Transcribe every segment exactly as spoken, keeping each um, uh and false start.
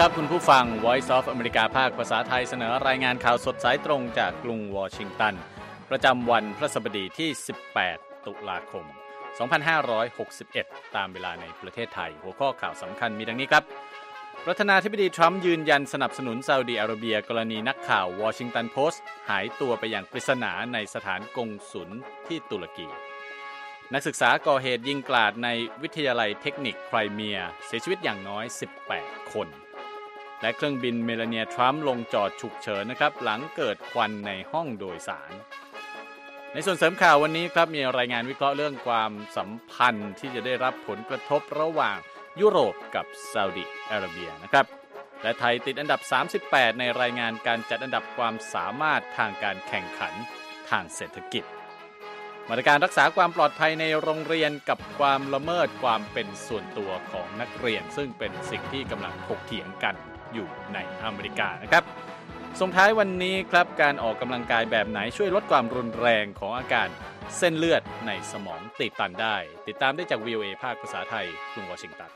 ครับคุณผู้ฟัง Voice of America ภาคภาษาไทยเสนอรายงานข่าวสดสายตรงจากกรุงวอชิงตันประจำวันพฤหัสบดีที่สิบแปดตุลาคมสองพันห้าร้อยหกสิบเอ็ดตามเวลาในประเทศไทยหัวข้อข่าวสำคัญมีดังนี้ครับประธานาธิบดีทรัมป์ยืนยันสนับสนุนซาอุดิอาระเบียกรณีนักข่าววอชิงตันโพสต์หายตัวไปอย่างปริศนาในสถานกงสุลที่ตุรกีนักศึกษาก่อเหตุยิงกราดในวิทยาลัยเทคนิคไครเมียเสียชีวิตอย่างน้อยสิบแปดคนและเครื่องบินเมลานีทรัมป์ลงจอดฉุกเฉินนะครับหลังเกิดควันในห้องโดยสารในส่วนเสริมข่าววันนี้ครับมีรายงานวิเคราะห์เรื่องความสัมพันธ์ที่จะได้รับผลกระทบระหว่างยุโรปกับซาอุดิอาระเบียนะครับและไทยติดอันดับสามสิบแปดในรายงานการจัดอันดับความสามารถทางการแข่งขันทางเศรษฐกิจมาตรการรักษาความปลอดภัยในโรงเรียนกับความละเมิดความเป็นส่วนตัวของนักเรียนซึ่งเป็นสิ่งที่กำลังถกเถียงกันอยู่ในอเมริกานะครับส่งท้ายวันนี้ครับการออกกำลังกายแบบไหนช่วยลดความรุนแรงของอาการเส้นเลือดในสมองตีบตันได้ติดตามได้จาก วี โอ เอ ภาคภาษาไทยกรุงวอชิงตัน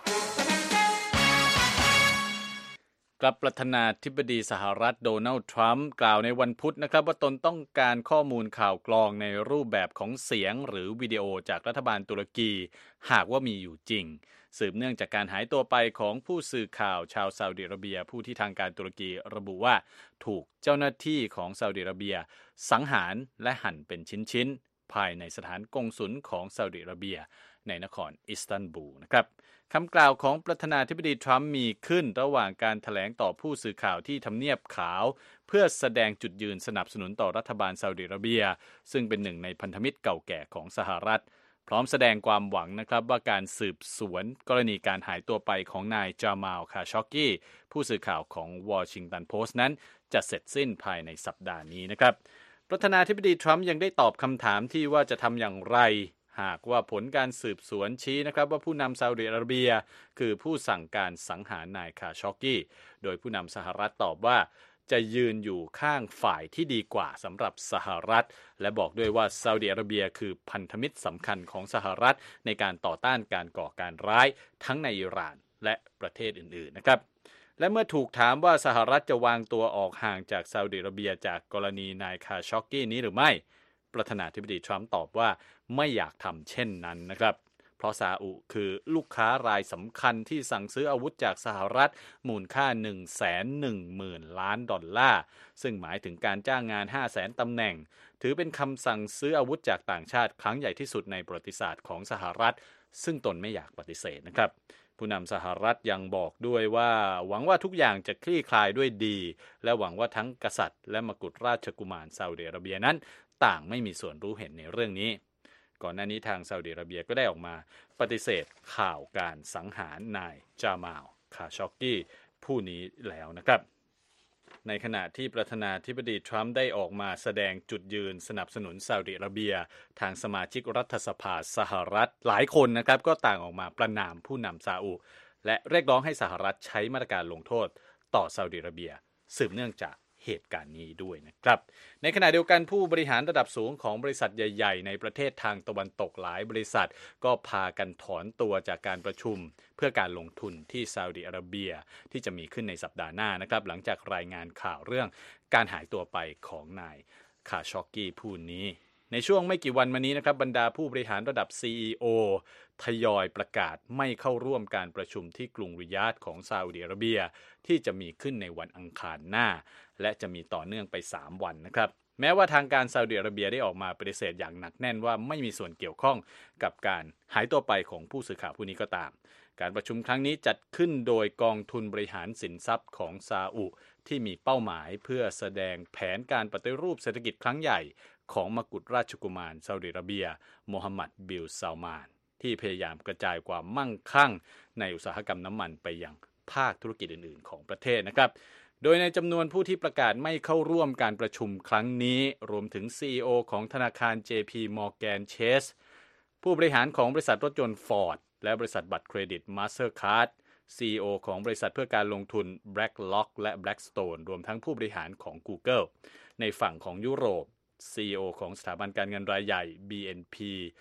กลับประธานาธิบดีสหรัฐโดนัลด์ทรัมป์กล่าวในวันพุธนะครับว่าตนต้องการข้อมูลข่าวกรองในรูปแบบของเสียงหรือวิดีโอจากรัฐบาลตุรกีหากว่ามีอยู่จริงสืบเนื่องจากการหายตัวไปของผู้สื่อข่าวชาวซาอุดิอาระเบียผู้ที่ทางการตุรกีระบุว่าถูกเจ้าหน้าที่ของซาอุดิอาระเบียสังหารและหั่นเป็นชิ้นๆภายในสถานกงสุลของซาอุดิอาระเบียในนครอิสตันบูลนะครับคำกล่าวของประธานาธิบดีทรัมป์มีขึ้นระหว่างการแถลงต่อผู้สื่อข่าวที่ทำเนียบขาวเพื่อแสดงจุดยืนสนับสนุนต่อรัฐบาลซาอุดิอาระเบียซึ่งเป็นหนึ่งในพันธมิตรเก่าแก่ของสหรัฐพร้อมแสดงความหวังนะครับว่าการสืบสวนกรณีการหายตัวไปของนายจามาลคาชอกกีผู้สื่อข่าวของวอชิงตันโพสต์นั้นจะเสร็จสิ้นภายในสัปดาห์นี้นะครับประธานาธิบดีทรัมป์ยังได้ตอบคำถามที่ว่าจะทำอย่างไรหากว่าผลการสืบสวนชี้นะครับว่าผู้นำซาอุดิอาระเบียคือผู้สั่งการสังหารนายคาชอกกีโดยผู้นำสหรัฐตอบว่าจะยืนอยู่ข้างฝ่ายที่ดีกว่าสำหรับสหรัฐและบอกด้วยว่าซาอุดิอาระเบียคือพันธมิตรสำคัญของสหรัฐในการต่อต้านการก่อการร้ายทั้งในอิหร่านและประเทศอื่นๆนะครับและเมื่อถูกถามว่าสหรัฐจะวางตัวออกห่างจากซาอุดิอาระเบียจากกรณีนายคาชอกกีนี้หรือไม่ประธานาธิบดีทรัมป์ตอบว่าไม่อยากทำเช่นนั้นนะครับเพราะซาอุคือลูกค้ารายสำคัญที่สั่งซื้ออาวุธจากสหรัฐมูลค่า หนึ่งแสนหนึ่งหมื่น ล้านดอลลาร์ซึ่งหมายถึงการจ้างงาน ห้าแสน ตำแหน่งถือเป็นคำสั่งซื้ออาวุธจากต่างชาติครั้งใหญ่ที่สุดในประวัติศาสตร์ของสหรัฐซึ่งตนไม่อยากปฏิเสธนะครับผู้นำสหรัฐยังบอกด้วยว่าหวังว่าทุกอย่างจะคลี่คลายด้วยดีและหวังว่าทั้งกษัตริย์และมกุฎราชกุมารซาอุดิอาระเบียนั้นต่างไม่มีส่วนรู้เห็นในเรื่องนี้ก่อนหน้านี้ทางซาอุดิอาระเบียก็ได้ออกมาปฏิเสธข่าวการสังหารนายจามาลคาชอกกีผู้นี้แล้วนะครับในขณะที่ประธานาธิบดีทรัมป์ได้ออกมาแสดงจุดยืนสนับสนุนซาอุดิอาระเบียทางสมาชิกรัฐสภาสหรัฐหลายคนนะครับก็ต่างออกมาประณามผู้นำซาอุและเรียกร้องให้สหรัฐใช้มาตรการลงโทษต่อซาอุดิอาระเบียสืบเนื่องจากเหตุการณ์นี้ด้วยนะครับในขณะเดียวกันผู้บริหารระดับสูงของบริษัทใหญ่ๆในประเทศทางตะวันตกหลายบริษัทก็พากันถอนตัวจากการประชุมเพื่อการลงทุนที่ซาอุดิอาระเบียที่จะมีขึ้นในสัปดาห์หน้านะครับหลังจากรายงานข่าวเรื่องการหายตัวไปของนายคาชอกกีผู้นี้ในช่วงไม่กี่วันมานี้นะครับบรรดาผู้บริหารระดับ ซี อี โอ ทยอยประกาศไม่เข้าร่วมการประชุมที่กรุงริยาดของซาอุดิอาระเบียที่จะมีขึ้นในวันอังคารหน้าและจะมีต่อเนื่องไปสามวันนะครับแม้ว่าทางการซาอุดิอาระเบียได้ออกมาปฏิเสธอย่างหนักแน่นว่าไม่มีส่วนเกี่ยวข้องกับการหายตัวไปของผู้สื่อข่าวผู้นี้ก็ตามการประชุมครั้งนี้จัดขึ้นโดยกองทุนบริหารสินทรัพย์ของซาอุที่มีเป้าหมายเพื่อแสดงแผนการปฏิรูปเศรษฐกิจครั้งใหญ่ของมกุฎราชกุมารซาอุดิอาระเบียโมฮัมหมัดบิลซาลมานที่พยายามกระจายความมั่งคั่งในอุตสาหกรรมน้ำมันไปยังภาคธุรกิจอื่นๆของประเทศนะครับโดยในจำนวนผู้ที่ประกาศไม่เข้าร่วมการประชุมครั้งนี้รวมถึง ซี อี โอ ของธนาคาร เจ พี Morgan Chase ผู้บริหารของบริษัทรถยนต์ Ford และบริษัทบัตรเครดิต Mastercard ซี อี โอ ของบริษัทเพื่อการลงทุน BlackRock และ Blackstone รวมทั้งผู้บริหารของ Google ในฝั่งของยุโรป ซี อี โอ ของสถาบันการเงินรายใหญ่ บี เอ็น พี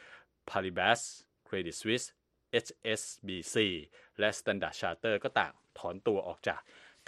Paribas Credit Suisse เอช เอส บี ซี และ Standard Chartered ก็ต่างถอนตัวออกจาก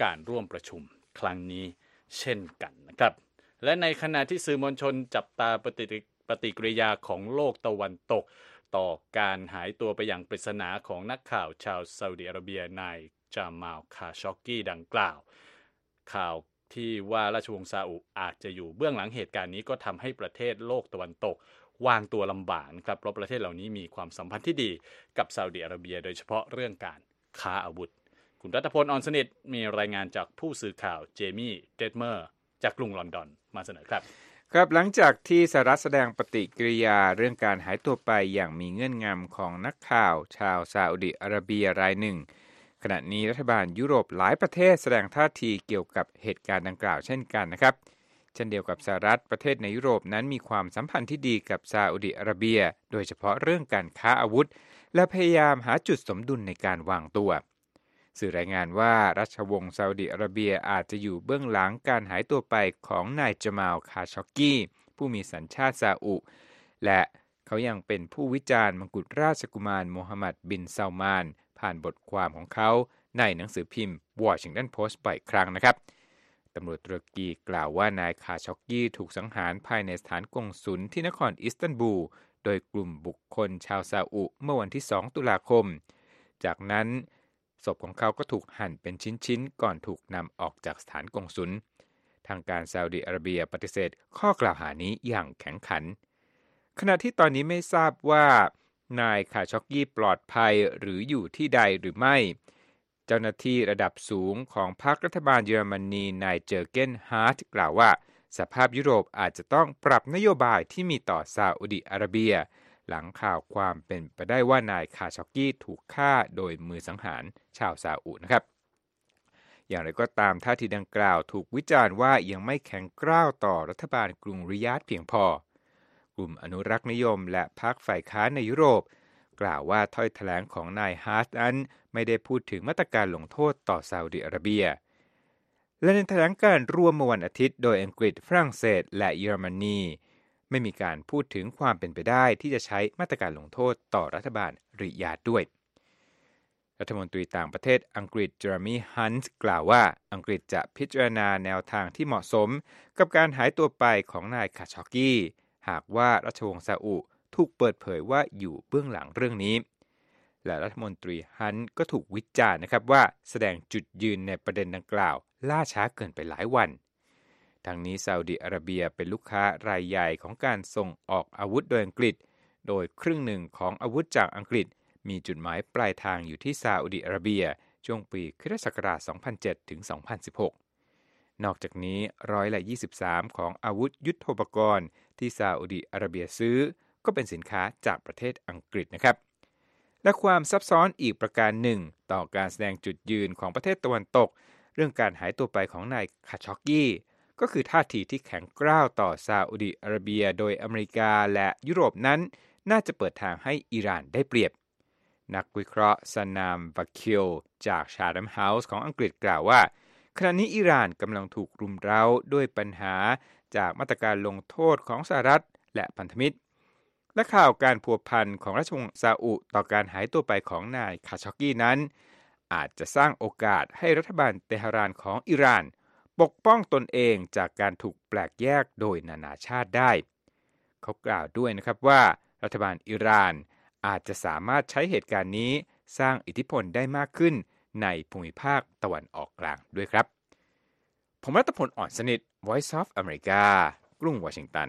การร่วมประชุมครั้งนี้เช่นกันนะครับและในขณะที่สื่อมวลชนจับตาปฏิปฏิกิริยาของโลกตะวันตกต่อการหายตัวไปอย่างปริศนาของนักข่าวชาวซาอุดิอาระเบียนายจามาลคาชอกกีดังกล่าวข่าวที่ว่าราชวงศ์ซาอุอาจจะอยู่เบื้องหลังเหตุการณ์นี้ก็ทำให้ประเทศโลกตะวันตกวางตัวลำบากนะครับเพราะประเทศเหล่านี้มีความสัมพันธ์ที่ดีกับซาอุดิอาระเบียโดยเฉพาะเรื่องการค้าอาวุธคุณรัตพล อ่อนสนิทมีรายงานจากผู้สื่อข่าวเจมี่เดดเมอร์จากกรุงลอนดอนมาเสนอครับครับหลังจากที่สหรัฐแสดงปฏิกิริยาเรื่องการหายตัวไปอย่างมีเงื่อนงำของนักข่าวชาวซาอุดิอาระเบียรายหนึ่งขณะนี้รัฐบาลยุโรปหลายประเทศแสดงท่าทีเกี่ยวกับเหตุการณ์ดังกล่าวเช่นกันนะครับเช่นเดียวกับสหรัฐประเทศในยุโรปนั้นมีความสัมพันธ์ที่ดีกับซาอุดิอาระเบียโดยเฉพาะเรื่องการค้าอาวุธและพยายามหาจุดสมดุลในการวางตัวสื่อรายงานว่าราชวงศ์ซาอุดิอาระเบียอาจจะอยู่เบื้องหลังการหายตัวไปของนายจามาลคาชอกกีผู้มีสัญชาติซาอุและเขายังเป็นผู้วิจารณ์มกุฎราชกุมารโมฮัมหมัดบินซาลมานผ่านบทความของเขาในหนังสือพิมพ์ Washington Post บ่อยครั้งนะครับตำรวจตุรกีกล่าวว่านายคาชอกกีถูกสังหารภายในสถานกงสุลที่นครอิสตันบูลโดยกลุ่มบุคคลชาวซาอุเมื่อวันที่สองตุลาคมจากนั้นศพของเขาก็ถูกหั่นเป็นชิ้นๆก่อนถูกนำออกจากสถานกงสุลทางการซาอุดิอาระเบียปฏิเสธข้อกล่าวหานี้อย่างแข็งขันขณะที่ตอนนี้ไม่ทราบว่านายคาชอกกีปลอดภัยหรืออยู่ที่ใดหรือไม่เจ้าหน้าที่ระดับสูงของพรรครัฐบาลเยอรมนีนายเจอร์เกนฮาร์ทกล่าวว่าสภาพยุโรปอาจจะต้องปรับนโยบายที่มีต่อซาอุดิอาระเบียหลังข่าวความเป็นไปได้ว่านายคาชอกกีถูกฆ่าโดยมือสังหารชาวซาอุนะครับอย่างไรก็ตามท่าทีดังกล่าวถูกวิจารณ์ว่ายังไม่แข็งกร้าวต่อรัฐบาลกรุงริยาดเพียงพอกลุ่มอนุรักษ์นิยมและพรรคฝ่ายค้านในยุโรปกล่าวว่าถ้อยแถลงของนายฮาร์ทนั้นไม่ได้พูดถึงมาตรการลงโทษต่อซาอุดิอาระเบียและในแถลงการร่วมเมื่อวันอาทิตย์โดยอังกฤษฝรั่งเศสและเยอรมนีไม่มีการพูดถึงความเป็นไปได้ที่จะใช้มาตรการลงโทษต่อรัฐบาลริยาดด้วยรัฐมนตรีต่างประเทศอังกฤษเจอร์มี่ฮันส์กล่าวว่าอังกฤษจะพิจารณาแนวทางที่เหมาะสมกับการหายตัวไปของนายคาชอกกีหากว่าราชวงศ์ซาอุถูกเปิดเผยว่าอยู่เบื้องหลังเรื่องนี้และรัฐมนตรีฮันส์ก็ถูกวิจารณ์นะครับว่าแสดงจุดยืนในประเด็นดังกล่าวล่าช้าเกินไปหลายวันทางนี้ซาอุดิอาระเบียเป็นลูกค้ารายใหญ่ของการส่งออกอาวุธโดยอังกฤษโดยครึ่งหนึ่งของอาวุธจากอังกฤษมีจุดหมายปลายทางอยู่ที่ซาอุดิอาระเบียช่วงปีคริสต์ศักราช สองพันเจ็ด ถึง สองพันสิบหก นอกจากนี้ร้อยละยี่สิบสามของอาวุธยุทโธปกรณ์ที่ซาอุดิอาระเบียซื้อก็เป็นสินค้าจากประเทศอังกฤษนะครับและความซับซ้อนอีกประการหนึ่งต่อการแสดงจุดยืนของประเทศตะวันตกเรื่องการหายตัวไปของนายคาชอกกีก็คือท่าทีที่แข็งกร้าวต่อซาอุดิอาระเบียโดยอเมริกาและยุโรปนั้นน่าจะเปิดทางให้อิหร่านได้เปรียบนักวิเคราะห์ซานามวาคิลจาก Chatham House ของอังกฤษกล่าวว่าขณะนี้อิหร่านกำลังถูกรุมเร้าด้วยปัญหาจากมาตรการลงโทษของสหรัฐและพันธมิตรและข่าวการพัวพันของราชวงศ์ซาอุต่อการหายตัวไปของนายคาชอกกีนั้นอาจจะสร้างโอกาสให้รัฐบาลเตหะรานของอิหร่านปกป้องตนเองจากการถูกแปลกแยกโดยนานาชาติได้เขากล่าวด้วยนะครับว่ารัฐบาลอิหร่านอาจจะสามารถใช้เหตุการณ์นี้สร้างอิทธิพลได้มากขึ้นในภูมิภาคตะวันออกกลางด้วยครับผมรัตพล อ่อนสนิท Voice of America กรุงวอชิงตัน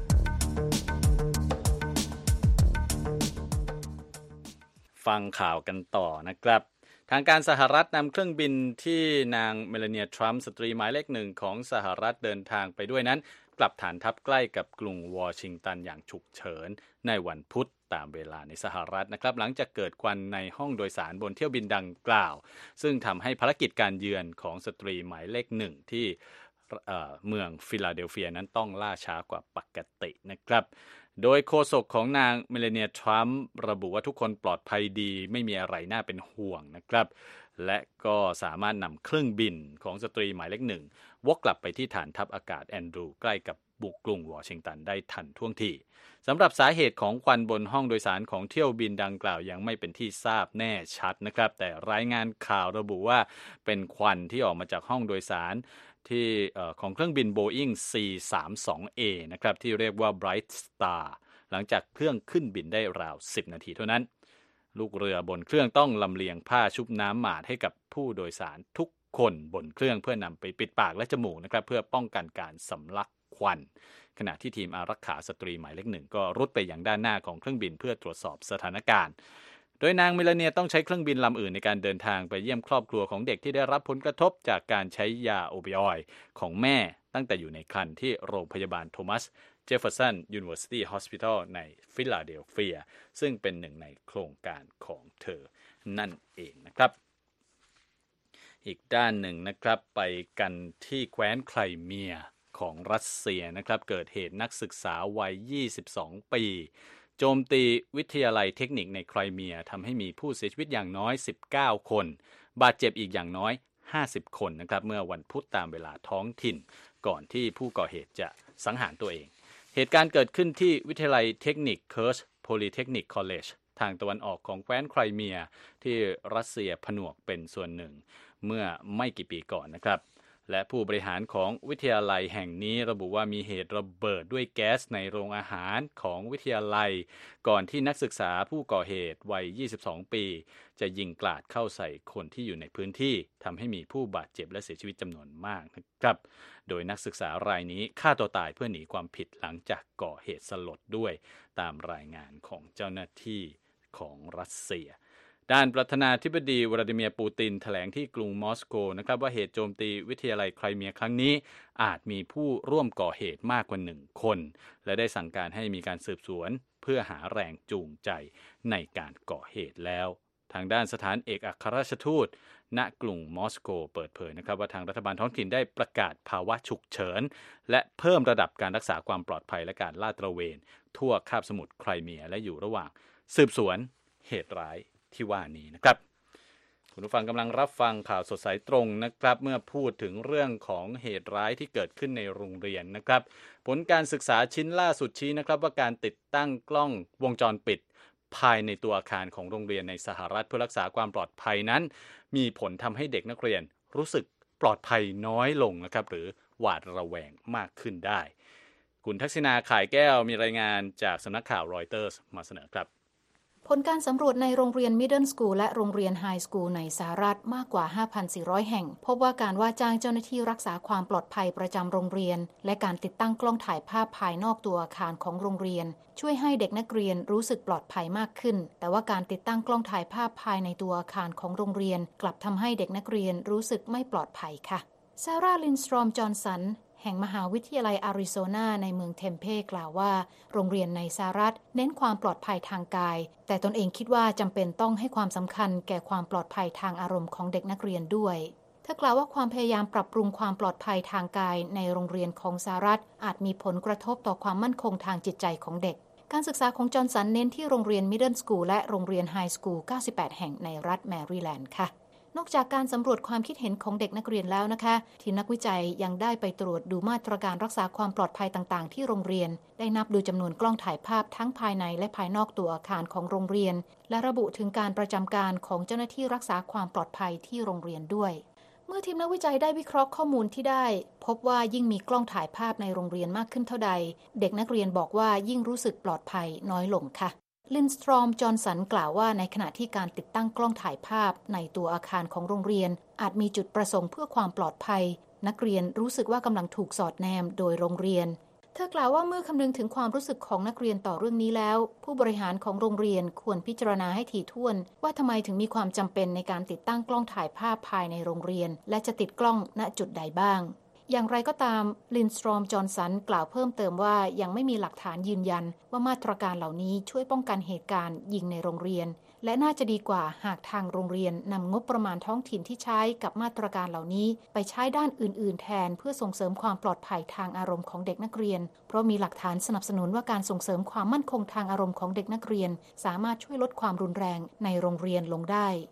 ฟังข่าวกันต่อนะครับทางการสหรัฐนำเครื่องบินที่นางเมลานีทรัมป์สตรีหมายเลขหนึ่งของสหรัฐเดินทางไปด้วยนั้นกลับฐานทัพใกล้กับกรุงวอชิงตันอย่างฉุกเฉินในวันพุธตามเวลาในสหรัฐนะครับหลังจากเกิดควันในห้องโดยสารบนเที่ยวบินดังกล่าวซึ่งทำให้ภารกิจการเยือนของสตรีหมายเลขหนึ่งที่เอ่อเมืองฟิลาเดลเฟียนั้นต้องล่าช้ากว่าปกตินะครับโดยโฆษกของนางเมลานีทรัมป์ระบุว่าทุกคนปลอดภัยดีไม่มีอะไรน่าเป็นห่วงนะครับและก็สามารถนำเครื่องบินของสตรีหมายเลขหนึ่งวกกลับไปที่ฐานทัพอากาศแอนดรูใกล้กับบุกกรุงวอชิงตันได้ทันท่วงทีสำหรับสาเหตุของควันบนห้องโดยสารของเที่ยวบินดังกล่าวยังไม่เป็นที่ทราบแน่ชัดนะครับแต่รายงานข่าวระบุว่าเป็นควันที่ออกมาจากห้องโดยสารที่ของเครื่องบิน Boeing โฟร์สามสองเอ นะครับที่เรียกว่า Bright Star หลังจากเครื่องขึ้นบินได้ราวสิบนาทีเท่านั้นลูกเรือบนเครื่องต้องลำเลียงผ้าชุบน้ำหมาดให้กับผู้โดยสารทุกคนบนเครื่องเพื่อนำไปปิดปากและจมูกนะครับเพื่อป้องกันการสำลักควันขณะที่ทีมอารักขาสตรีหมายเลขหนึ่งก็รุดไปยังด้านหน้าของเครื่องบินเพื่อตรวจสอบสถานการณ์โดยนางเมลาเนียต้องใช้เครื่องบินลำอื่นในการเดินทางไปเยี่ยมครอบครัวของเด็กที่ได้รับผลกระทบจากการใช้ยาโอปิออยด์ของแม่ตั้งแต่อยู่ในครรภ์ที่โรงพยาบาลโทมัสเจฟเฟอร์สันยูนิเวอร์ซิตี้ฮอสพิทอลในฟิลาเดลเฟียซึ่งเป็นหนึ่งในโครงการของเธอนั่นเองนะครับอีกด้านหนึ่งนะครับไปกันที่แคว้นไครเมียของรัสเซียนะครับเกิดเหตุนักศึกษาวัยยี่สิบสองปีโจมตีวิทยาลัยเทคนิคในไครเมียทำให้มีผู้เสียชีวิตอย่างน้อยสิบเก้าคนบาดเจ็บอีกอย่างน้อยห้าสิบคนนะครับเมื่อวันพุธตามเวลาท้องถิ่นก่อนที่ผู้ก่อเหตุจะสังหารตัวเองเหตุการณ์เกิดขึ้นที่วิทยาลัยเทคนิคเคิร์ชโพลีเทคนิคคอลเลจทางตะวันออกของแคว้นไครเมียที่รัสเซียผนวกเป็นส่วนหนึ่งเมื่อไม่กี่ปีก่อนนะครับและผู้บริหารของวิทยาลัยแห่งนี้ระบุว่ามีเหตุระเบิดด้วยแก๊สในโรงอาหารของวิทยาลัยก่อนที่นักศึกษาผู้ก่อเหตุวัยยี่สิบสองปีจะยิงกราดเข้าใส่คนที่อยู่ในพื้นที่ทำให้มีผู้บาดเจ็บและเสียชีวิตจำนวนมากนะครับโดยนักศึกษารายนี้ฆ่าตัวตายเพื่อหนีความผิดหลังจากก่อเหตุสลดด้วยตามรายงานของเจ้าหน้าที่ของรัสเซียด้านประธานาธิบดีวลาดิเมียร์ปูตินแถลงที่กรุงมอสโกนะครับว่าเหตุโจมตีวิทยาลัยไครเมียครั้งนี้อาจมีผู้ร่วมก่อเหตุมากกว่าหนึ่งคนและได้สั่งการให้มีการสืบสวนเพื่อหาแรงจูงใจในการก่อเหตุแล้วทางด้านสถานเอกอัครราชทูตณกรุงมอสโกเปิดเผยนะครับว่าทางรัฐบาลท้องถิ่นได้ประกาศภาวะฉุกเฉินและเพิ่มระดับการรักษาความปลอดภัยและการลาดตระเวนทั่วคาบสมุทรไครเมียและอยู่ระหว่างสืบสวนเหตุร้ายที่ว่านี้นะครับคุณผู้ฟังกำลังรับฟังข่าวสดสายตรงนะครับเมื่อพูดถึงเรื่องของเหตุร้ายที่เกิดขึ้นในโรงเรียนนะครับผลการศึกษาชิ้นล่าสุดชี้นะครับว่าการติดตั้งกล้องวงจรปิดภายในตัวอาคารของโรงเรียนในสหรัฐเพื่อรักษาความปลอดภัยนั้นมีผลทำให้เด็กนักเรียนรู้สึกปลอดภัยน้อยลงนะครับหรือหวาดระแวงมากขึ้นได้คุณทักษิณาข่ายแก้วมีรายงานจากสำนักข่าวรอยเตอร์สมาเสนอครับผลการสำรวจในโรงเรียน Middle School และโรงเรียน High School ในสหรัฐมากกว่า ห้าพันสี่ร้อย แห่งพบว่าการว่าจ้างเจ้าหน้าที่รักษาความปลอดภัยประจำโรงเรียนและการติดตั้งกล้องถ่ายภาพภายนอกตัวอาคารของโรงเรียนช่วยให้เด็กนักเรียนรู้สึกปลอดภัยมากขึ้นแต่ว่าการติดตั้งกล้องถ่ายภาพภายในตัวอาคารของโรงเรียนกลับทำให้เด็กนักเรียนรู้สึกไม่ปลอดภัยค่ะซาร่า ลินสตรอม จอห์นสันแห่งมหาวิทยาลัยอาริโซนาในเมืองเทมเพกล่าวว่าโรงเรียนในสหรัฐเน้นความปลอดภัยทางกายแต่ตนเองคิดว่าจำเป็นต้องให้ความสำคัญแก่ความปลอดภัยทางอารมณ์ของเด็กนักเรียนด้วยเธอกล่าวว่าความพยายามปรับปรุงความปลอดภัยทางกายในโรงเรียนของสหรัฐอาจมีผลกระทบต่อความมั่นคงทางจิตใจของเด็กการศึกษาของจอห์นสันเน้นที่โรงเรียน Middle School และโรงเรียน High School เก้าสิบแปดแห่งในรัฐแมริแลนด์ค่ะนอกจากการสำรวจความคิดเห็นของเด็กนักเรียนแล้วนะคะที่นักวิจัยยังได้ไปตรวจดูมาตรการรักษาความปลอดภัยต่างๆที่โรงเรียนได้นับดูจำนวนกล้องถ่ายภาพทั้งภายในและภายนอกตัวอาคารของโรงเรียนและระบุถึงการประจำการของเจ้าหน้าที่รักษาความปลอดภัยที่โรงเรียนด้วยเมื่อทีมนักวิจัยได้วิเคราะห์ข้อมูลที่ได้พบว่ายิ่งมีกล้องถ่ายภาพในโรงเรียนมากขึ้นเท่าใดเด็กนักเรียนบอกว่ายิ่งรู้สึกปลอดภัยน้อยลงค่ะลินสตรอม จอห์นสันกล่าวว่าในขณะที่การติดตั้งกล้องถ่ายภาพในตัวอาคารของโรงเรียนอาจมีจุดประสงค์เพื่อความปลอดภัยนักเรียนรู้สึกว่ากำลังถูกสอดแนมโดยโรงเรียนเธอกล่าวว่าเมื่อคำนึงถึงความรู้สึกของนักเรียนต่อเรื่องนี้แล้วผู้บริหารของโรงเรียนควรพิจารณาให้ถี่ถ้วนว่าทำไมถึงมีความจำเป็นในการติดตั้งกล้องถ่ายภาพภายในโรงเรียนและจะติดกล้องณจุดใดบ้างอย่างไรก็ตามลินสตรอม จอห์นสันกล่าวเพิ่มเติมว่ายังไม่มีหลักฐานยืนยันว่ามาตรการเหล่านี้ช่วยป้องกันเหตุการณ์ยิงในโรงเรียนและน่าจะดีกว่าหากทางโรงเรียนนำงบประมาณท้องถิ่นที่ใช้กับมาตรการเหล่านี้ไปใช้ด้านอื่นๆแทนเพื่อส่งเสริมความปลอดภัยทางอารมณ์ของเด็กนักเรียนเพราะมีหลักฐานสนับสนุนว่าการส่งเสริมความมั่นคงทางอารมณ์ของเด็กนักเรียนสามารถช่วยลดความรุนแรงในโรงเรียนลงได้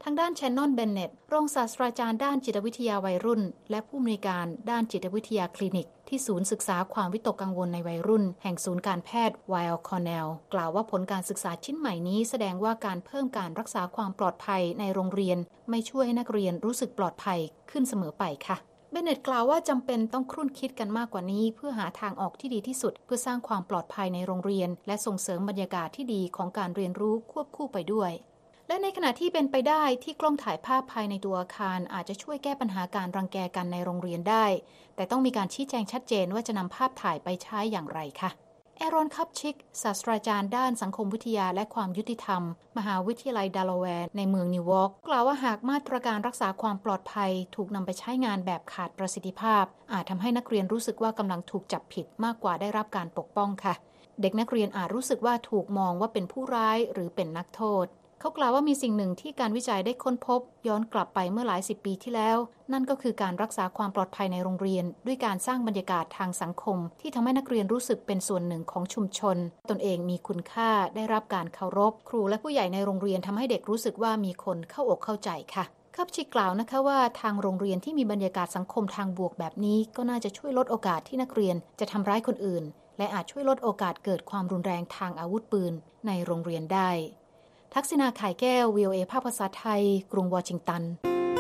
ทางด้านแชนนอนเบนเน็ตรองศาสตราจารย์ด้านจิตวิทยาวัยรุ่นและผู้อำนวยการด้านจิตวิทยาคลินิกที่ศูนย์ศึกษาความวิตกกังวลในวัยรุ่นแห่งศูนย์การแพทย์ไวล์คอร์เนลกล่าวว่าผลการศึกษาชิ้นใหม่นี้แสดงว่าการเพิ่มการรักษาความปลอดภัยในโรงเรียนไม่ช่วยให้นักเรียนรู้สึกปลอดภัยขึ้นเสมอไปค่ะเบนเน็ตกล่าวว่าจำเป็นต้องครุ่นคิดกันมากกว่านี้เพื่อหาทางออกที่ดีที่สุดเพื่อสร้างความปลอดภัยในโรงเรียนและส่งเสริมบรรยากาศที่ดีของการเรียนรู้ควบคู่ไปด้วยและในขณะที่เป็นไปได้ที่กล้องถ่ายภาพภายในตัวอาคารอาจจะช่วยแก้ปัญหาการรังแกกันในโรงเรียนได้แต่ต้องมีการชี้แจงชัดเจนว่าจะนำภาพถ่ายไปใช้อย่างไรค่ะแอรอนคัพชิกศาสตราจารย์ด้านสังคมวิทยาและความยุติธรรมมหาวิทยาลัยเดลาแวร์ในเมืองนิวยอร์กกล่าวว่าหากมาตรการรักษาความปลอดภัยถูกนำไปใช้งานแบบขาดประสิทธิภาพอาจทำให้นักเรียนรู้สึกว่ากำลังถูกจับผิดมากกว่าได้รับการปกป้องค่ะเด็กนักเรียนอาจรู้สึกว่าถูกมองว่าเป็นผู้ร้ายหรือเป็นนักโทษเขากล่าวว่ามีสิ่งหนึ่งที่การวิจัยได้ค้นพบย้อนกลับไปเมื่อหลายสิบปีที่แล้วนั่นก็คือการรักษาความปลอดภัยในโรงเรียนด้วยการสร้างบรรยากาศทางสังคมที่ทำให้นักเรียนรู้สึกเป็นส่วนหนึ่งของชุมชนตนเองมีคุณค่าได้รับการเคารพครูและผู้ใหญ่ในโรงเรียนทำให้เด็กรู้สึกว่ามีคนเข้าอกเข้าใจค่ะคับชิกกล่าวนะคะว่าทางโรงเรียนที่มีบรรยากาศสังคมทางบวกแบบนี้ก็น่าจะช่วยลดโอกาสที่นักเรียนจะทำร้ายคนอื่นและอาจช่วยลดโอกาสเกิดความรุนแรงทางอาวุธปืนในโรงเรียนได้ทักษิณาข่ายแก้ว วี โอ เอ ภาคภาษาไทยกรุงวอชิงตัน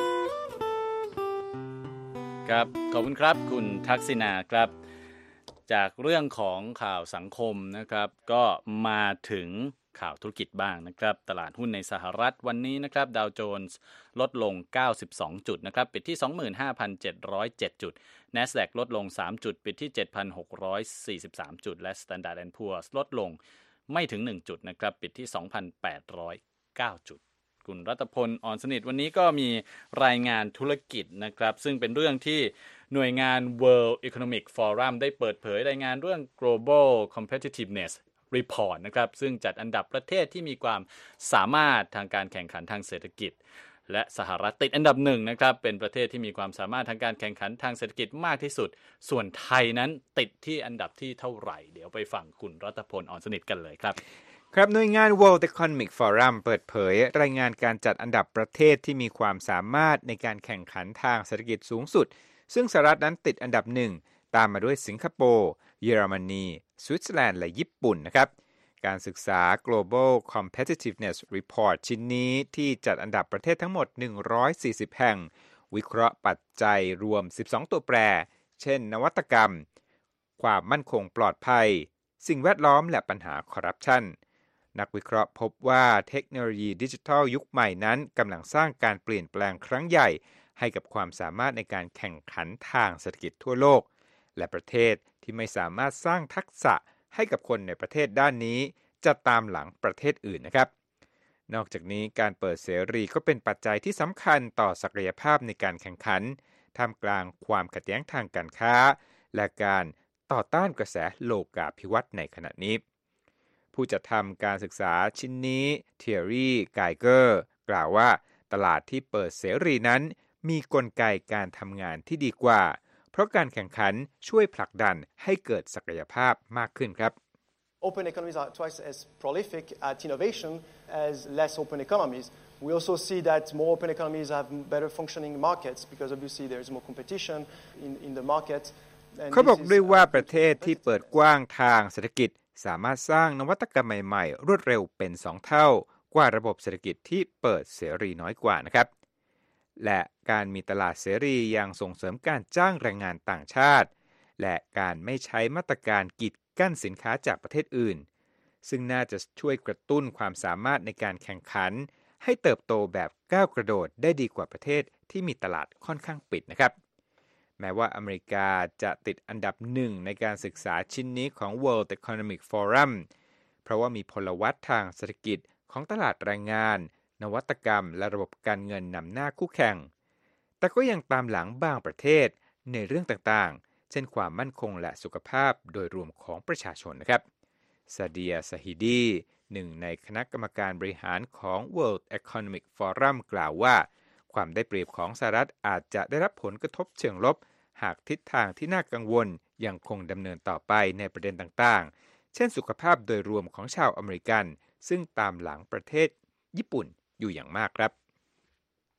ครับขอบคุณครับคุณทักษิณาครับจากเรื่องของข่าวสังคมนะครับก็มาถึงข่าวธุรกิจบ้างนะครับตลาดหุ้นในสหรัฐวันนี้นะครับดาวโจนส์ลดลงเก้าสิบสองจุดนะครับปิดที่ สองหมื่นห้าพันเจ็ดร้อยเจ็ด จุด NASDAQ ลดลงสามจุดปิดที่ เจ็ดพันหกร้อยสี่สิบสาม จุดและ Standard แอนด์ Poor's ลดลงไม่ถึงหนึ่งจุดนะครับปิดที่ สองพันแปดร้อยเก้า จุดคุณรัตพลอ่อนสนิทวันนี้ก็มีรายงานธุรกิจนะครับซึ่งเป็นเรื่องที่หน่วยงาน World Economic Forum ได้เปิดเผยรายงานเรื่อง Global Competitiveness Report นะครับซึ่งจัดอันดับประเทศที่มีความสามารถทางการแข่งขันทางเศรษฐกิจและสหรัฐติดอันดับหนึ่งนะครับเป็นประเทศที่มีความสามารถทางการแข่งขันทางเศรษฐกิจมากที่สุดส่วนไทยนั้นติดที่อันดับที่เท่าไหร่เดี๋ยวไปฟังคุณรัตพลอ่อนสนิทกันเลยครับครับหน่วยงาน World Economic Forum เปิดเผยรายงานการจัดอันดับประเทศที่มีความสามารถในการแข่งขันทางเศรษฐกิจสูงสุดซึ่งสหรัฐนั้นติดอันดับหนึ่งตามมาด้วยสิงคโปร์เยอรมนีสวิตเซอร์แลนด์และญี่ปุ่นนะครับการศึกษา Global Competitiveness Report ชิ้นนี้ที่จัดอันดับประเทศทั้งหมดหนึ่งร้อยสี่สิบแห่งวิเคราะห์ปัจจัยรวมสิบสองตัวแปรเช่นนวัตกรรมความมั่นคงปลอดภัยสิ่งแวดล้อมและปัญหาคอร์รัปชันนักวิเคราะห์พบว่าเทคโนโลยีดิจิทัลยุคใหม่นั้นกำลังสร้างการเปลี่ยนแปลงครั้งใหญ่ให้กับความสามารถในการแข่งขันทางเศรษฐกิจทั่วโลกและประเทศที่ไม่สามารถสร้างทักษะให้กับคนในประเทศด้านนี้จะตามหลังประเทศอื่นนะครับนอกจากนี้การเปิดเสรีก็เป็นปัจจัยที่สำคัญต่อศักยภาพในการแข่งขันท่ามกลางความขัดแย้งทางการค้าและการต่อต้านกระแสโลกาภิวัตน์ในขณะนี้ผู้จัดทำการศึกษาชิ้นนี้เทียรี่ไกเกอร์กล่าวว่าตลาดที่เปิดเสรีนั้นมีกลไกการทำงานที่ดีกว่าเพราะการแข่งขันช่วยผลักดันให้เกิดศักยภาพมากขึ้นครับ Open economies are twice as prolific at innovation as less open economies. We also see that more open economies have better functioning markets because obviously there is more competition in, in the market. เขาบอกด้วยว่าประเทศที่เปิดกว้างทางเศรษฐกิจสามารถสร้างนวัตกรรมใหม่ๆรวดเร็วเป็นสองเท่ากว่าระบบเศรษฐกิจที่เปิดเสรีน้อยกว่านะครับและการมีตลาดเสรียังส่งเสริมการจ้างแรงงานต่างชาติและการไม่ใช้มาตรการกีดกั้นสินค้าจากประเทศอื่นซึ่งน่าจะช่วยกระตุ้นความสามารถในการแข่งขันให้เติบโตแบบก้าวกระโดดได้ดีกว่าประเทศที่มีตลาดค่อนข้างปิดนะครับแม้ว่าอเมริกาจะติดอันดับหนึ่งในการศึกษาชิ้นนี้ของ World Economic Forum เพราะว่ามีพลวัตทางเศรษฐกิจของตลาดแรงงานนวัตกรรมและระบบการเงินนำหน้าคู่แข่งแต่ก็ยังตามหลังบางประเทศในเรื่องต่างๆเช่นความมั่นคงและสุขภาพโดยรวมของประชาชนนะครับซาเดียซาฮิดีหนึ่งในคณะกรรมการบริหารของ World Economic Forum กล่าวว่าความได้เปรียบของสหรัฐอาจจะได้รับผลกระทบเชิงลบหากทิศทางที่น่ากังวลยังคงดำเนินต่อไปในประเด็นต่างๆเช่นสุขภาพโดยรวมของชาวอเมริกันซึ่งตามหลังประเทศญี่ปุ่นอยู่อย่างมากครับ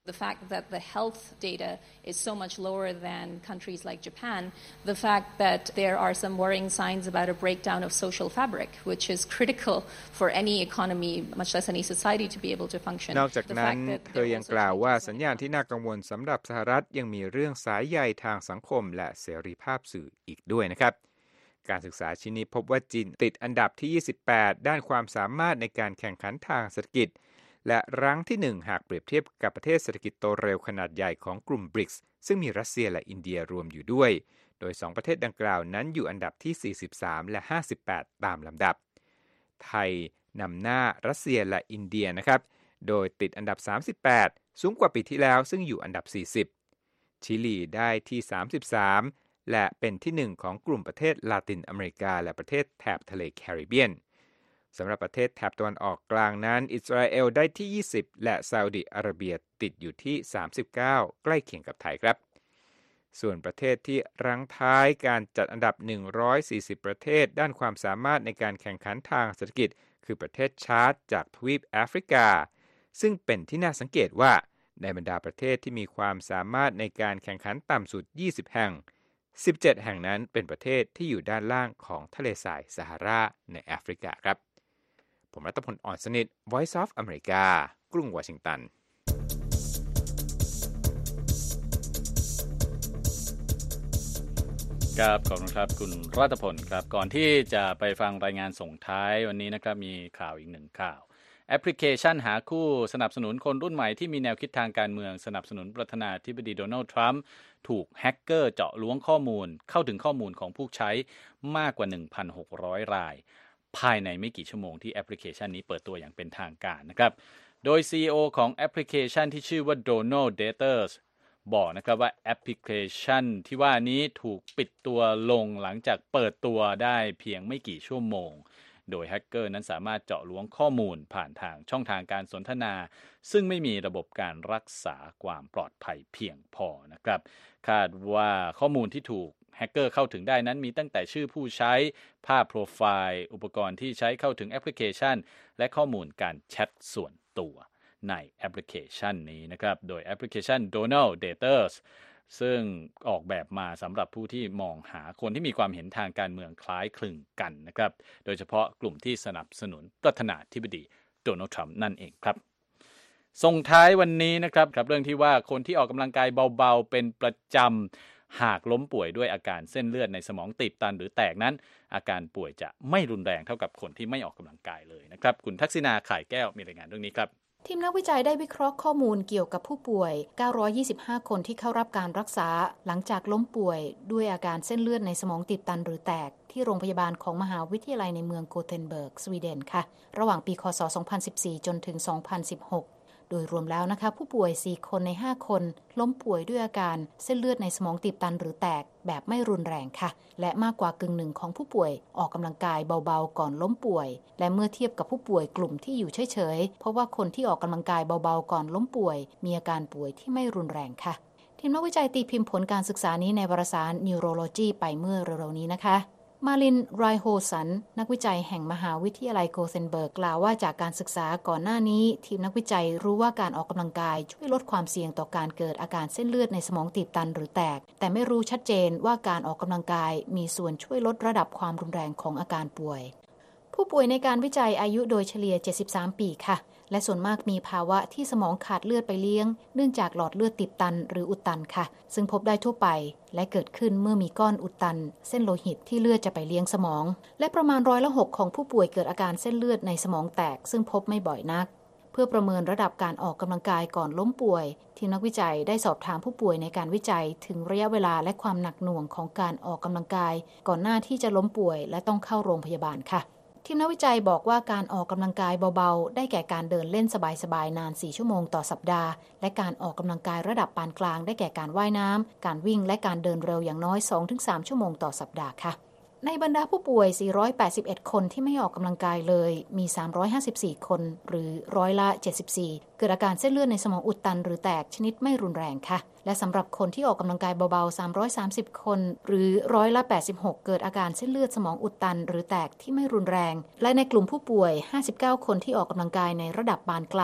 The fact that the health data is so much lower than countries like Japan, the fact that there are some worrying signs about a breakdown of social fabric, which is critical for any economy, much less any society, to be able to function. นอกจากนั้นเธอยังกล่าวว่าสัญญาณที่น่ากังวลสำหรับสหรัฐยังมีเรื่องสายใยทางสังคมและเสรีภาพสื่ออีกด้วยนะครับการศึกษาชิ้นนี้พบว่าจีนติดอันดับที่ยี่สิบแปดด้านความสามารถในการแข่งขันทางเศรษฐกิจและรั้งที่หนึ่งหากเปรียบเทียบกับประเทศเศรษฐกิจโตเร็วขนาดใหญ่ของกลุ่ม บริกส์ ซึ่งมีรัสเซียและอินเดียรวมอยู่ด้วยโดยสองประเทศดังกล่าวนั้นอยู่อันดับที่สี่สิบสามและห้าสิบแปดตามลำดับไทยนำหน้ารัสเซียและอินเดียนะครับโดยติดอันดับสามสิบแปดสูงกว่าปีที่แล้วซึ่งอยู่อันดับสี่สิบชิลีได้ที่สามสิบสามและเป็นที่หนึ่งของกลุ่มประเทศลาตินอเมริกาและประเทศแถบทะเลแคริบเบียนสำหรับประเทศแถบตะวันออกกลางนั้นอิสราเอลได้ที่ยี่สิบและซาอุดิอาระเบียติดอยู่ที่สามสิบเก้าใกล้เคียงกับไทยครับส่วนประเทศที่รั้งท้ายการจัดอันดับหนึ่งร้อยสี่สิบประเทศด้านความสามารถในการแข่งขันทางเศรษฐกิจคือประเทศชาดจากทวีปแอฟริกาซึ่งเป็นที่น่าสังเกตว่าในบรรดาประเทศที่มีความสามารถในการแข่งขันต่ำสุดยี่สิบแห่งสิบเจ็ดแห่งนั้นเป็นประเทศที่อยู่ด้านล่างของทะเลทรายซาฮาราในแอฟริกาครับผมรัตพล อ่อนสนิท Voice of America กรุงวอชิงตันครับขอบคุณครับคุณรัตพลครับก่อนที่จะไปฟังรายงานส่งท้ายวันนี้นะครับมีข่าวอีกหนึ่งข่าวแอปพลิเคชันหาคู่สนับสนุนคนรุ่นใหม่ที่มีแนวคิดทางการเมืองสนับสนุนประธานาธิบดีโดนัลด์ทรัมป์ถูกแฮกเกอร์เจาะล้วงข้อมูลเข้าถึงข้อมูลของผู้ใช้มากกว่า หนึ่งพันหกร้อย รายภายในไม่กี่ชั่วโมงที่แอปพลิเคชันนี้เปิดตัวอย่างเป็นทางการนะครับโดย ซี อี โอ ของแอปพลิเคชันที่ชื่อว่า Donald Daters บอกนะครับว่าแอปพลิเคชันที่ว่านี้ถูกปิดตัวลงหลังจากเปิดตัวได้เพียงไม่กี่ชั่วโมงโดยแฮกเกอร์นั้นสามารถเจาะล้วงข้อมูลผ่านทางช่องทางการสนทนาซึ่งไม่มีระบบการรักษาความปลอดภัยเพียงพอนะครับคาดว่าข้อมูลที่ถูกแฮกเกอร์เข้าถึงได้นั้นมีตั้งแต่ชื่อผู้ใช้ภาพโปรไฟล์อุปกรณ์ที่ใช้เข้าถึงแอปพลิเคชันและข้อมูลการแชทส่วนตัวในแอปพลิเคชันนี้นะครับโดยแอปพลิเคชัน Donald Daters ซึ่งออกแบบมาสำหรับผู้ที่มองหาคนที่มีความเห็นทางการเมืองคล้ายคลึงกันนะครับโดยเฉพาะกลุ่มที่สนับสนุนประธานาธิบดีโดนัลด์ทรัมป์นั่นเองครับส่งท้ายวันนี้นะครับครับเรื่องที่ว่าคนที่ออกกำลังกายเบาๆเป็นประจำหากล้มป่วยด้วยอาการเส้นเลือดในสมองตีบตันหรือแตกนั้นอาการป่วยจะไม่รุนแรงเท่ากับคนที่ไม่ออกกำลังกายเลยนะครับคุณทักษิณาข่ายแก้วมีรายงานเรื่องนี้ครับทีมนักวิจัยได้วิเคราะห์ข้อมูลเกี่ยวกับผู้ป่วยเก้าร้อยยี่สิบห้าคนที่เข้ารับการรักษาหลังจากล้มป่วยด้วยอาการเส้นเลือดในสมองตีบตันหรือแตกที่โรงพยาบาลของมหาวิทยาลัยในเมืองโกเทนเบิร์กสวีเดนค่ะระหว่างปีคศสองพันสิบสี่จนถึงสองพันสิบหกโดยรวมแล้วนะคะผู้ป่วยสี่คนในห้าคนล้มป่วยด้วยอาการเส้นเลือดในสมองตีบตันหรือแตกแบบไม่รุนแรงค่ะและมากกว่ากึ่งหนึ่งของผู้ป่วยออกกำลังกายเบาๆก่อนล้มป่วยและเมื่อเทียบกับผู้ป่วยกลุ่มที่อยู่เฉยๆเพราะว่าคนที่ออกกำลังกายเบาๆก่อนล้มป่วยมีอาการป่วยที่ไม่รุนแรงค่ะทีมนักวิจัยตีพิมพ์ผลการศึกษานี้ในวารสาร Neurology ไปเมื่อเร็วๆนี้นะคะมาลิน ไรโฮสันนักวิจัยแห่งมหาวิทยาลัยโกเทนเบิร์กกล่าวว่าจากการศึกษาก่อนหน้านี้ทีมนักวิจัยรู้ว่าการออกกำลังกายช่วยลดความเสี่ยงต่อการเกิดอาการเส้นเลือดในสมองตีบตันหรือแตกแต่ไม่รู้ชัดเจนว่าการออกกำลังกายมีส่วนช่วยลดระดับความรุนแรงของอาการป่วยผู้ป่วยในการวิจัยอายุโดยเฉลี่ยเจ็ดสิบสามปีค่ะและส่วนมากมีภาวะที่สมองขาดเลือดไปเลี้ยงเนื่องจากหลอดเลือดตีบตันหรืออุดตันค่ะซึ่งพบได้ทั่วไปและเกิดขึ้นเมื่อมีก้อนอุดตันเส้นโลหิตที่เลือดจะไปเลี้ยงสมองและประมาณร้อยละหกของผู้ป่วยเกิดอาการเส้นเลือดในสมองแตกซึ่งพบไม่บ่อยนักเพื่อประเมินระดับการออกกำลังกายก่อนล้มป่วยทีมนักวิจัยได้สอบถามผู้ป่วยในการวิจัยถึงระยะเวลาและความหนักหน่วงของการออกกำลังกายก่อนหน้าที่จะล้มป่วยและต้องเข้าโรงพยาบาลค่ะทีมนักวิจัยบอกว่าการออกกำลังกายเบาๆได้แก่การเดินเล่นสบายๆนานสี่ชั่วโมงต่อสัปดาห์และการออกกำลังกายระดับปานกลางได้แก่การว่ายน้ำการวิ่งและการเดินเร็วอย่างน้อย สองถึงสาม ชั่วโมงต่อสัปดาห์ค่ะในบรรดาผู้ป่วยสี่ร้อยแปดสิบเอ็ดคนที่ไม่ออกกำลังกายเลยมีสามร้อยห้าสิบสี่คนหรือร้อยละเจ็ดสิบสี่เกิดอาการเส้นเลือดในสมองอุดตันหรือแตกชนิดไม่รุนแรงค่ะและสำหรับคนที่ออกกำลังกายเบาๆสามร้อยสามสิบคนหรือร้อยละแปดสิบหกเกิดอาการเส้นเลือดสมองอุดตันหรือแตกที่ไม่รุนแรงและในกลุ่มผู้ป่วยห้าสิบเก้าคนที่ออกกำลังกายในระดับปานกลาง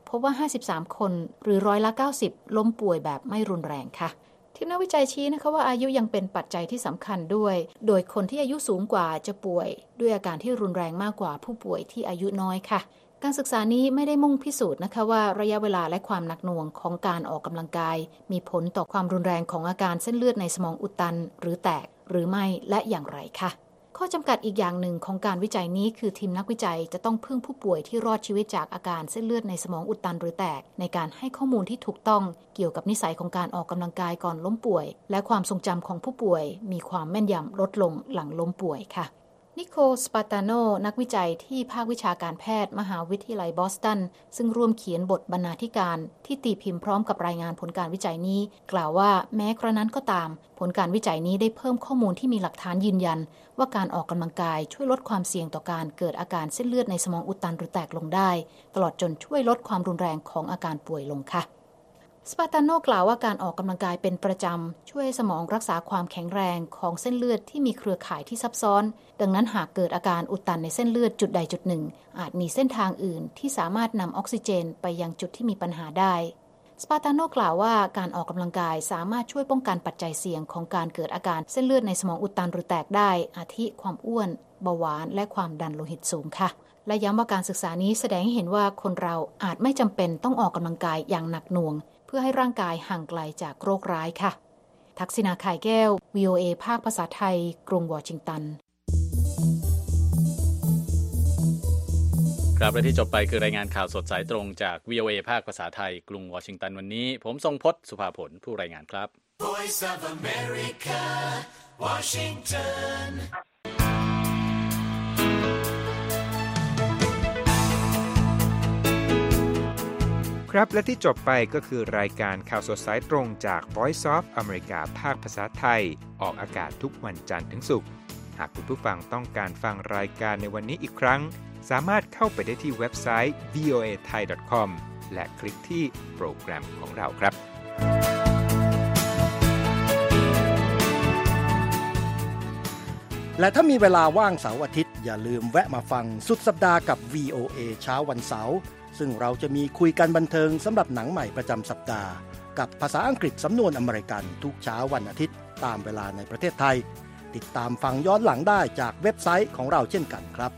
พบว่าห้าสิบสามคนหรือร้อยละเก้าสิบล้มป่วยแบบไม่รุนแรงค่ะทีมนักวิจัยชี้นะคะว่าอายุยังเป็นปัจจัยที่สำคัญด้วยโดยคนที่อายุสูงกว่าจะป่วยด้วยอาการที่รุนแรงมากกว่าผู้ป่วยที่อายุน้อยค่ะการศึกษานี้ไม่ได้มุ่งพิสูจน์นะคะว่าระยะเวลาและความหนักหน่วงของการออกกำลังกายมีผลต่อความรุนแรงของอาการเส้นเลือดในสมองอุดตันหรือแตกหรือไม่และอย่างไรค่ะข้อจำกัดอีกอย่างหนึ่งของการวิจัยนี้คือทีมนักวิจัยจะต้องพึ่งผู้ป่วยที่รอดชีวิตจากอาการเส้นเลือดในสมองอุดตันหรือแตกในการให้ข้อมูลที่ถูกต้องเกี่ยวกับนิสัยของการออกกำลังกายก่อนล้มป่วยและความทรงจำของผู้ป่วยมีความแม่นยำลดลงหลังล้มป่วยค่ะนิโคล สปาตาโนนักวิจัยที่ภาควิชาการแพทย์มหาวิทยาลัยบอสตันซึ่งร่วมเขียนบทบรรณาธิการที่ตีพิมพ์พร้อมกับรายงานผลการวิจัยนี้กล่าวว่าแม้กระนั้นก็ตามผลการวิจัยนี้ได้เพิ่มข้อมูลที่มีหลักฐานยืนยันว่าการออกกำลังกายช่วยลดความเสี่ยงต่อการเกิดอาการเส้นเลือดในสมองอุดตันหรือแตกลงได้ตลอดจนช่วยลดความรุนแรงของอาการป่วยลงค่ะสปาตาโนกล่าวว่าการออกกำลังกายเป็นประจำช่วยให้สมองรักษาความแข็งแรงของเส้นเลือดที่มีเครือข่ายที่ซับซ้อนดังนั้นหากเกิดอาการอุดตันในเส้นเลือดจุดใดจุดหนึ่งอาจมีเส้นทางอื่นที่สามารถนำออกซิเจนไปยังจุดที่มีปัญหาได้สปาตาโนกล่าวว่าการออกกำลังกายสามารถช่วยป้องกันปัจจัยเสี่ยงของการเกิดอาการเส้นเลือดในสมองอุดตันหรือแตกได้อาทิความอ้วนเบาหวานและความดันโลหิตสูงค่ะและย้ำว่าการศึกษานี้แสดงให้เห็นว่าคนเราอาจไม่จำเป็นต้องออกกำลังกายอย่างหนักหน่วงเพื่อให้ร่างกายห่างไกลจากโรคร้ายค่ะทักษิณา ข่ายแก้ว วี โอ เอ ภาคภาษาไทยกรุงวอชิงตันครับและที่จบไปคือรายงานข่าวสดสายตรงจาก วี โอ เอ ภาคภาษาไทยกรุงวอชิงตันวันนี้ผมทรงพจน์สุภาผลผู้รายงานครับ Voice of America Washington ครับและที่จบไปก็คือรายการข่าวสดสายตรงจาก Voice of America ภาคภาษาไทยออกอากาศทุกวันจันทร์ถึงศุกร์หากคุณผู้ฟังต้องการฟังรายการในวันนี้อีกครั้งสามารถเข้าไปได้ที่เว็บไซต์ วี โอ เอ ไทย ดอท คอม และคลิกที่โปรแกรมของเราครับและถ้ามีเวลาว่างเสาร์อาทิตย์อย่าลืมแวะมาฟังสุดสัปดาห์กับ วี โอ เอ เช้าวันเสาร์ซึ่งเราจะมีคุยกันบันเทิงสำหรับหนังใหม่ประจำสัปดาห์กับภาษาอังกฤษสำนวนอเมริกันทุกเช้าวันอาทิตย์ตามเวลาในประเทศไทยติดตามฟังย้อนหลังได้จากเว็บไซต์ของเราเช่นกันครับ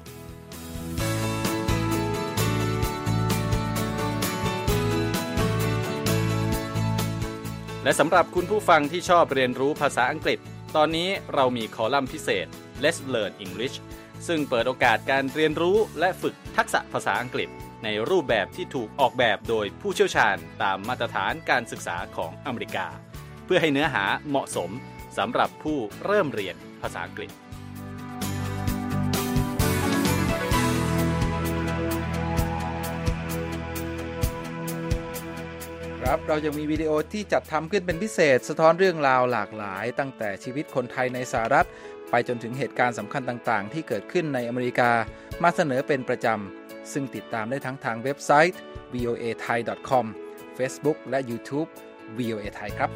และสำหรับคุณผู้ฟังที่ชอบเรียนรู้ภาษาอังกฤษตอนนี้เรามีคอลัมน์พิเศษ Let's Learn English ซึ่งเปิดโอกาสการเรียนรู้และฝึกทักษะภาษาอังกฤษในรูปแบบที่ถูกออกแบบโดยผู้เชี่ยวชาญตามมาตรฐานการศึกษาของอเมริกาเพื่อให้เนื้อหาเหมาะสมสำหรับผู้เริ่มเรียนภาษาอังกฤษครับเรายังมีวิดีโอที่จัดทำขึ้นเป็นพิเศษสะท้อนเรื่องราวหลากหลายตั้งแต่ชีวิตคนไทยในสหรัฐไปจนถึงเหตุการณ์สำคัญต่างๆที่เกิดขึ้นในอเมริกามาเสนอเป็นประจำซึ่งติดตามได้ทั้งทางเว็บไซต์ วี โอ เอ ไทย ดอท คอม Facebook และ YouTube วี โอ เอ ไทยครับ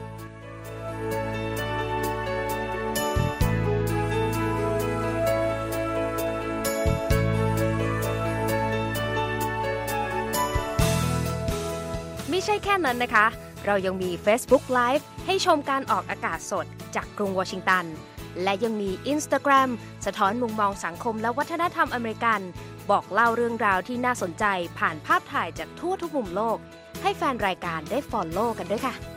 ไม่ใช่แค่นั้นนะคะเรายังมี Facebook Live ให้ชมการออกอากาศสดจากกรุงวอชิงตันและยังมี Instagram สะท้อนมุมมองสังคมและวัฒนธรรมอเมริกันบอกเล่าเรื่องราวที่น่าสนใจผ่านภาพถ่ายจากทั่วทุกมุมโลกให้แฟนรายการได้ follow กันด้วยค่ะ